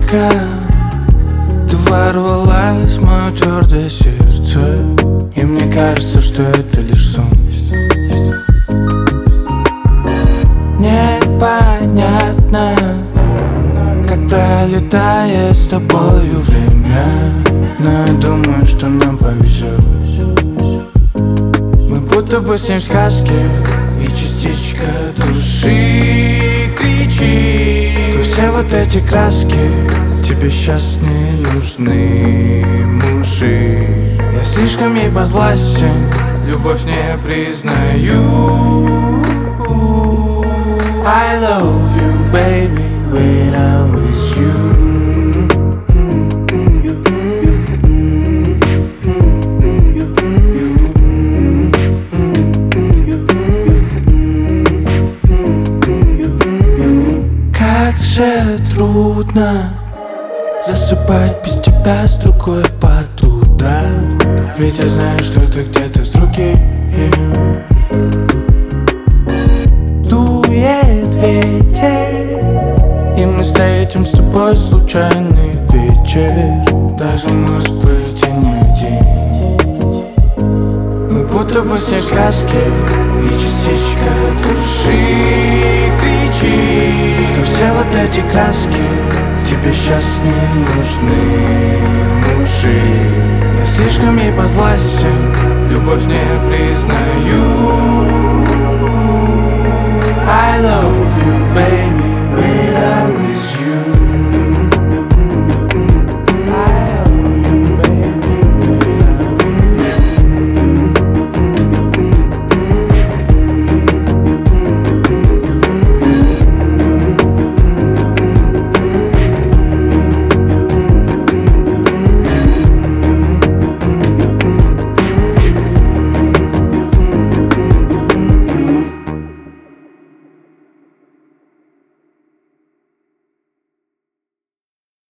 Детка, ты ворвалась в мое твердое сердце, и мне кажется, что это лишь сон. Непонятно, как пролетает с тобою время, но я думаю, что нам повезет. Мы будто бы с ним в сказке, и частичка души кричит, что все вот эти краски тебе сейчас не нужны, мужик. Я слишком ей подвластен, любовь не признаю. I love you, baby, when I'm with you. Как же трудно засыпать без тебя с другой под утро. Ведь я знаю, что ты где-то с другим. Дует ветер, и мы встретим с тобой случайный вечер. Даже, может быть, и не один. Мы будто бы с ней в сказке, и частичка души кричит, что все вот эти краски тебе сейчас не нужны, мужик. Я слишком ей подвластен, любовь не признаю. I love you, baby.